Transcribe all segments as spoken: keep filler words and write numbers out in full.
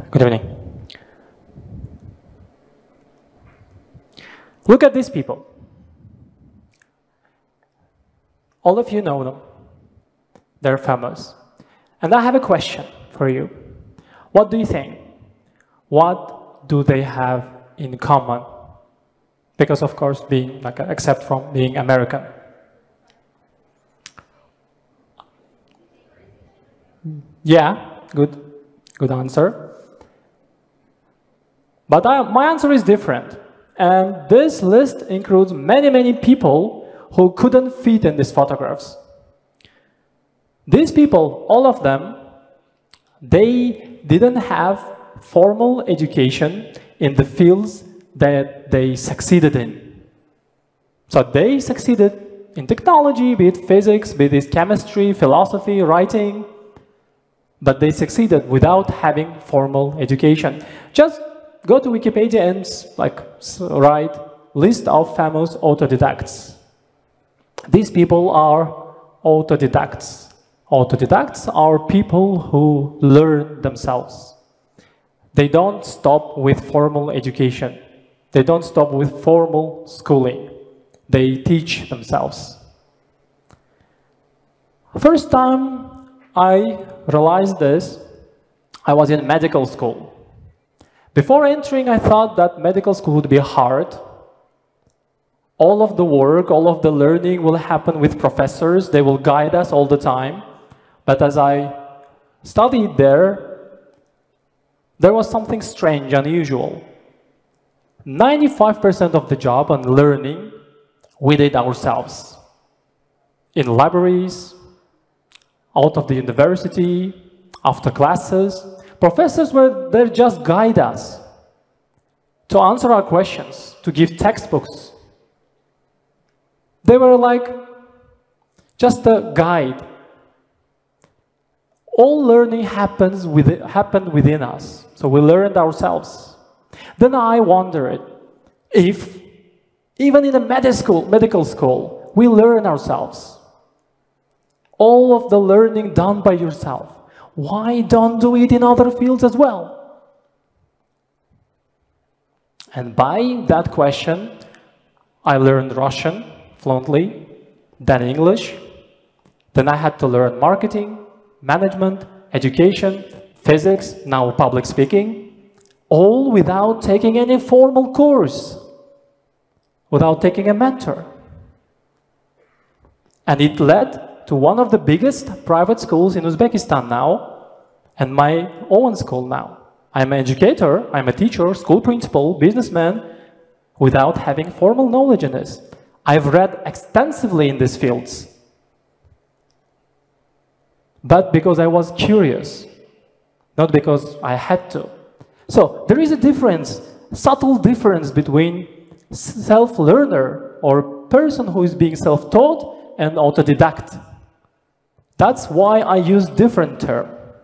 Good evening. Look at these people. All of you know them. They're famous. And I have a question for you. What do you think? What do they have in common? Because of course, being like, except from being American. Yeah, good, good answer. But I, my answer is different. And this list includes many, many people who couldn't fit in these photographs. These people, all of them, they didn't have formal education in the fields that they succeeded in. So they succeeded in technology, be it physics, be it chemistry, philosophy, writing, but they succeeded without having formal education. Just go to Wikipedia and like write list of famous autodidacts. These people are autodidacts. Autodidacts are people who learn themselves. They don't stop with formal education. They don't stop with formal schooling. They teach themselves. First time I realized this, I was in medical school. Before entering, I thought that medical school would be hard. All of the work, all of the learning will happen with professors. They will guide us all the time. But as I studied there, there was something strange, unusual. ninety-five percent of the job and learning, we did ourselves. In libraries, out of the university, after classes. Professors were there just guide us to answer our questions, to give textbooks. They were like just a guide. All learning happens within, happened within us, so we learned ourselves. Then I wondered if, even in a medical school, medical school, we learn ourselves. All of the learning done by yourself. Why don't do it in other fields as well? And by that question, I learned Russian fluently, then English. Then I had to learn marketing, management, education, physics, now public speaking, all without taking any formal course, without taking a mentor. And it led to one of the biggest private schools in Uzbekistan now, and my own school now. I'm an educator, I'm a teacher, school principal, businessman, without having formal knowledge in this. I've read extensively in these fields. But because I was curious, not because I had to. So there is a difference, subtle difference between self-learner or person who is being self-taught and autodidact. That's why I use different term.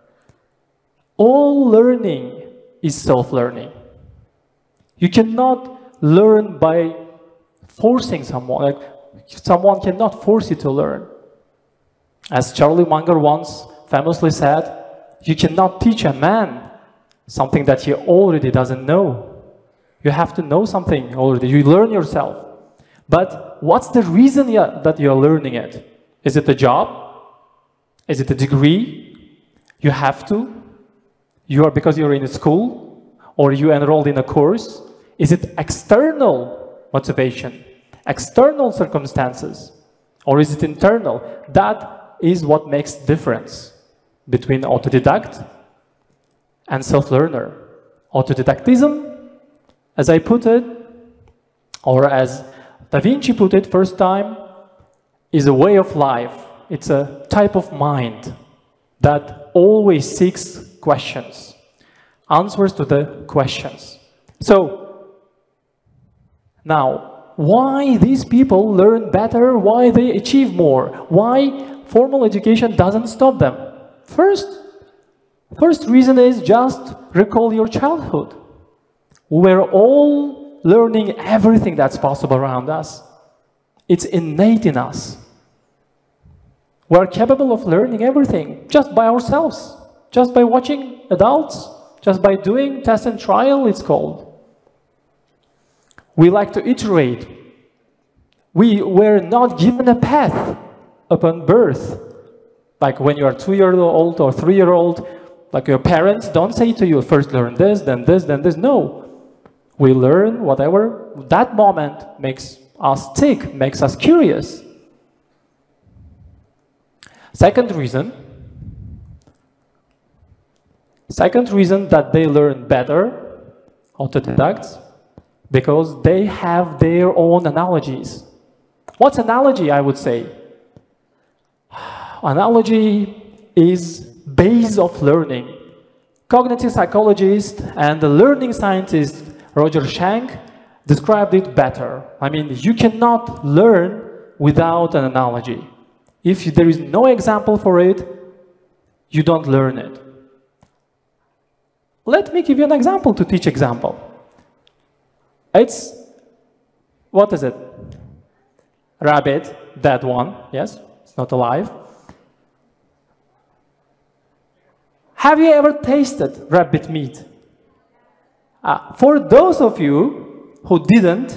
All learning is self-learning. You cannot learn by forcing someone. Like, someone cannot force you to learn. As Charlie Munger once famously said, you cannot teach a man something that he already doesn't know. You have to know something already. You learn yourself. But what's the reason that you're learning it? Is it a job? Is it a degree? You have to? You are because you're in a school? Or you enrolled in a course? Is it external motivation? External circumstances? Or is it internal? That is what makes difference between autodidact and self-learner. Autodidactism, as I put it, or as Da Vinci put it first time, is a way of life. It's a type of mind that always seeks questions, answers to the questions. So, now, why these people learn better, why they achieve more, why formal education doesn't stop them? First, first reason is just recall your childhood. We're all learning everything that's possible around us. It's innate in us. We're capable of learning everything just by ourselves, just by watching adults Just by doing test and trial, it's called. We like to iterate. We were not given a path upon birth. Like when you are two-year-old or three-year-old, like your parents don't say to you, first learn this, then this, then this. No. We learn whatever that moment makes us tick, makes us curious. Second reason, second reason that they learn better, autodidacts, because they have their own analogies. What's analogy, I would say? Analogy is base of learning. Cognitive psychologist and the learning scientist Roger Schank described it better. I mean, you cannot learn without an analogy. If there is no example for it, you don't learn it. Let me give you an example to teach example. It's, what is it? Rabbit, that one, yes, it's not alive. Have you ever tasted rabbit meat? Uh, for those of you who didn't,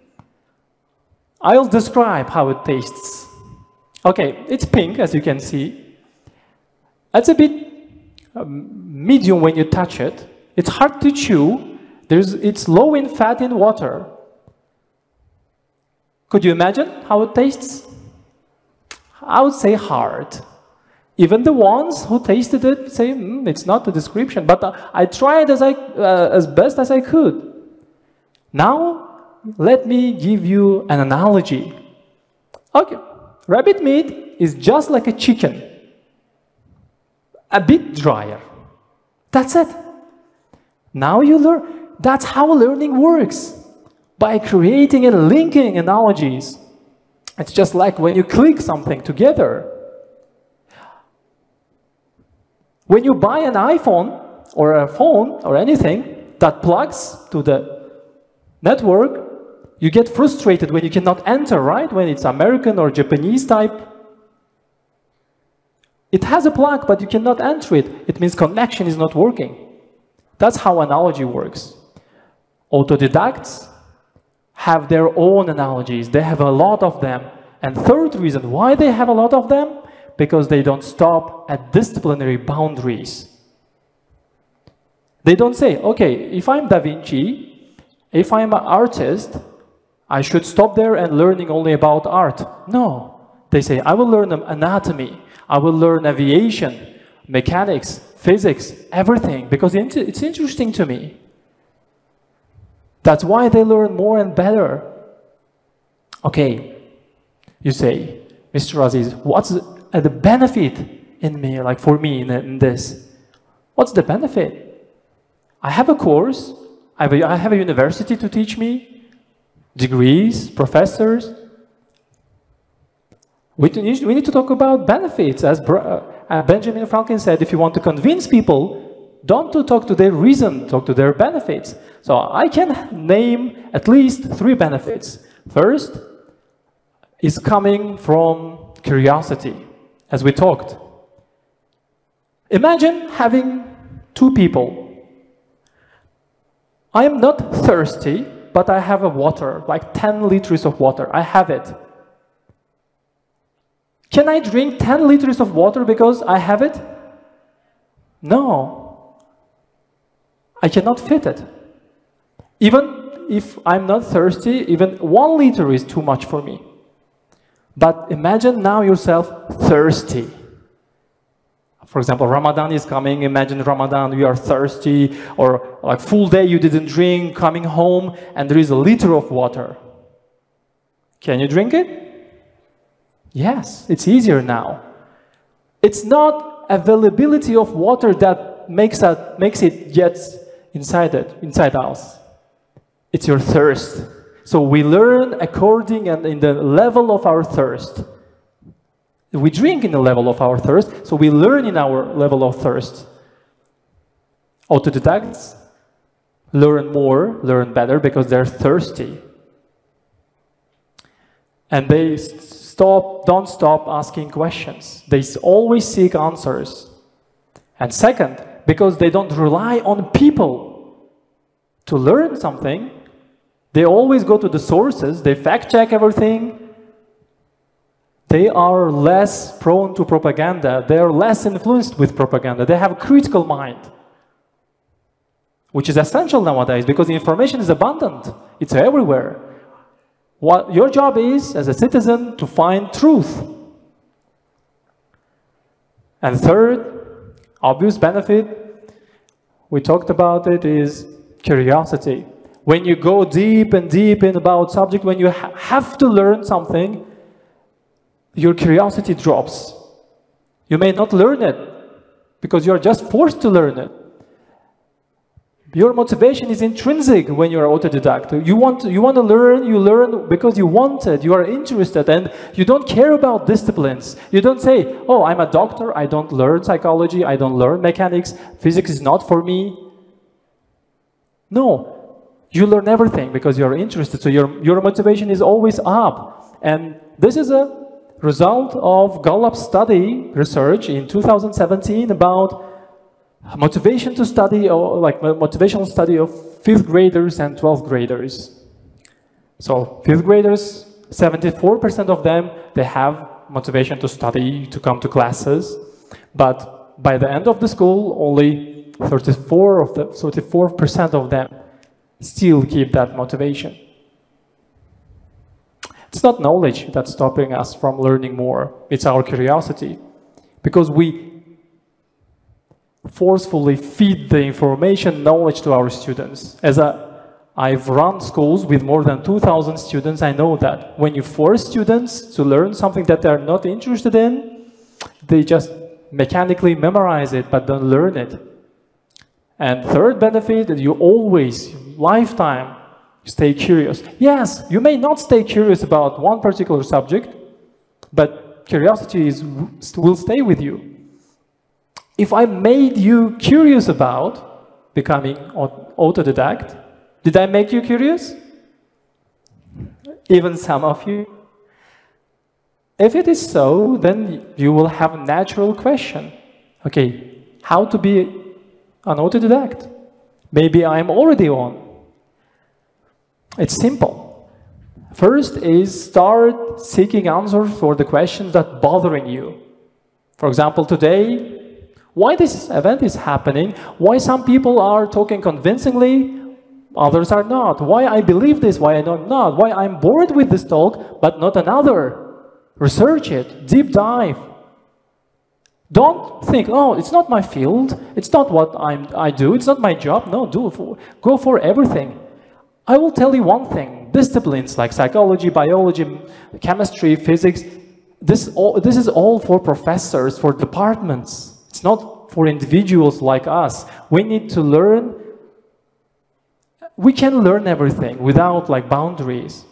I'll describe how it tastes. Okay, it's pink, as you can see. It's a bit um, medium when you touch it. It's hard to chew. There's, it's low in fat in water. Could you imagine how it tastes? I would say hard. Even the ones who tasted it say, mm, it's not the description. But uh, I tried as, I, uh, as best as I could. Now, let me give you an analogy. Okay, rabbit meat is just like a chicken. A bit drier. That's it. Now you learn. That's how learning works. By creating and linking analogies. It's just like when you click something together. When you buy an iPhone or a phone or anything that plugs to the network, you get frustrated when you cannot enter, right? When it's American or Japanese type. It has a plug, but you cannot enter it. It means connection is not working. That's how analogy works. Autodidacts have their own analogies. They have a lot of them. And third reason why they have a lot of them, because they don't stop at disciplinary boundaries. They don't say, okay, if I'm Da Vinci, if I'm an artist, I should stop there and learning only about art. No. They say, I will learn anatomy, I will learn aviation, mechanics, physics, everything, because it's interesting to me. That's why they learn more and better. Okay, you say, Mister Aziz, what's the benefit in me, like for me in, in this? What's the benefit? I have a course, I have a, I have a university to teach me, degrees, professors. We need, we need to talk about benefits. As uh, Benjamin Franklin said, if you want to convince people, don't to talk to their reason, talk to their benefits. So I can name at least three benefits. First is coming from curiosity. As we talked. Imagine having two people. I am not thirsty, but I have a water, like ten liters of water. I have it. Can I drink ten liters of water because I have it? No. I cannot fit it. Even if I'm not thirsty, even one liter is too much for me. But imagine now yourself thirsty. For example, Ramadan is coming. Imagine Ramadan, you are thirsty, or like full day you didn't drink, coming home, and there is a liter of water. Can you drink it? Yes, it's easier now. It's not availability of water that makes it, makes it get inside it, inside us. It's your thirst. So we learn according and in the level of our thirst. We drink in the level of our thirst, so we learn in our level of thirst. Autodidacts learn more, learn better because they're thirsty. And they stop, don't stop asking questions. They always seek answers. And second, because they don't rely on people to learn something. They always go to the sources, they fact check everything. They are less prone to propaganda. They are less influenced with propaganda. They have a critical mind, which is essential nowadays because information is abundant. It's everywhere. What your job is, as a citizen, to find truth. And third, obvious benefit, we talked about it, is curiosity. When you go deep and deep in about subject, when you ha have to learn something, your curiosity drops. You may not learn it because you're just forced to learn it. Your motivation is intrinsic when you're autodidact. You want to, you want to learn, you learn because you want it, you are interested, and you don't care about disciplines. You don't say, oh, I'm a doctor, I don't learn psychology, I don't learn mechanics, physics is not for me. No, you learn everything because you're interested, so your, your motivation is always up. And this is a result of Gallup study research in two thousand seventeen about motivation to study, or like motivational study of fifth graders and twelfth graders. So fifth graders, seventy-four percent of them, they have motivation to study, to come to classes. But by the end of the school, only thirty-four of the thirty-four percent of them still keep that motivation. It's not knowledge that's stopping us from learning more. It's our curiosity. Because we forcefully feed the information, knowledge to our students. As a, I've run schools with more than two thousand students, I know that when you force students to learn something that they're not interested in, they just mechanically memorize it but don't learn it. And third benefit, that you always, lifetime, stay curious. Yes, you may not stay curious about one particular subject, but curiosity is, will stay with you. If I made you curious about becoming autodidact, did I make you curious? Even some of you? If it is so, then you will have a natural question. Okay, how to be an autodidact? Maybe I'm already one. It's simple. First is start seeking answers for the questions that are bothering you. For example, today, why this event is happening, why some people are talking convincingly, others are not, why I believe this, why I don't not, why I'm bored with this talk, but not another. Research it, deep dive. Don't think, oh, it's not my field, it's not what I'm, I do, it's not my job. No, do it for, go for everything. I will tell you one thing, disciplines like psychology, biology, chemistry, physics, this, all, this is all for professors, for departments. It's not for individuals like us. We need to learn. We can learn everything without like boundaries.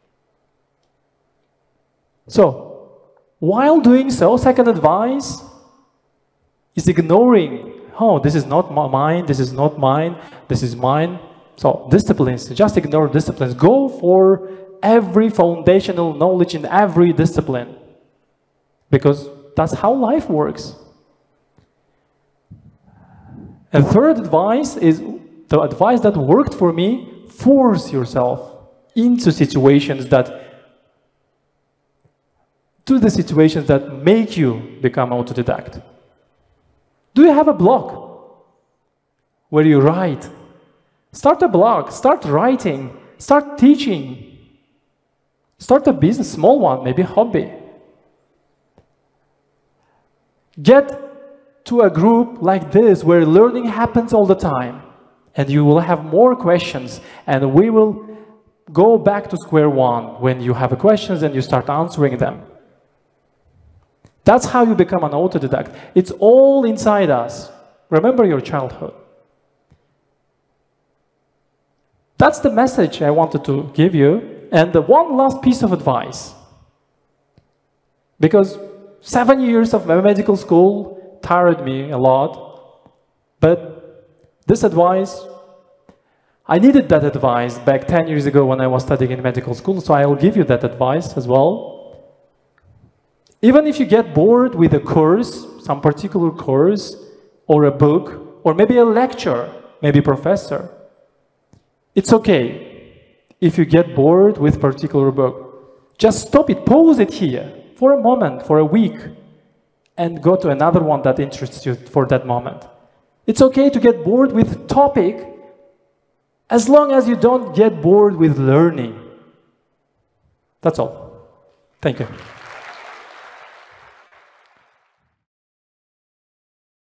So, while doing so, second advice is ignoring, oh, this is not mine, this is not mine, this is mine. So, disciplines, just ignore disciplines. Go for every foundational knowledge in every discipline. Because that's how life works. And third advice is the advice that worked for me: force yourself into situations that to the situations that make you become autodidact. Do you have a blog where you write? Start a blog, start writing, start teaching. Start a business, small one, maybe a hobby. Get to a group like this where learning happens all the time, and you will have more questions, and we will go back to square one when you have questions and you start answering them. That's how you become an autodidact. It's all inside us. Remember your childhood. That's the message I wanted to give you. And the one last piece of advice. Because seven years of medical school tired me a lot. But this advice, I needed that advice back ten years ago when I was studying in medical school. So I'll give you that advice as well. Even if you get bored with a course, some particular course, or a book, or maybe a lecture, maybe professor. It's okay if you get bored with particular book. Just stop it, pause it here for a moment, for a week, and go to another one that interests you for that moment. It's okay to get bored with topic as long as you don't get bored with learning. That's all. Thank you.